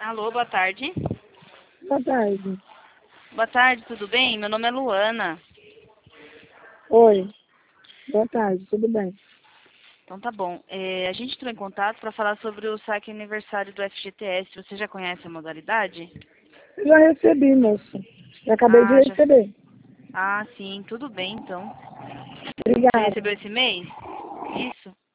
Alô, boa tarde. Boa tarde. Boa tarde, tudo bem? Meu nome é Luana. Oi. Boa tarde, tudo bem? Então tá bom. A gente entrou em contato para falar sobre o saque aniversário do FGTS. Você já conhece a modalidade? Já recebi, moça. Já acabei de Já. receber. Ah, sim, tudo bem então. Você Obrigada. recebeu esse mês? Isso?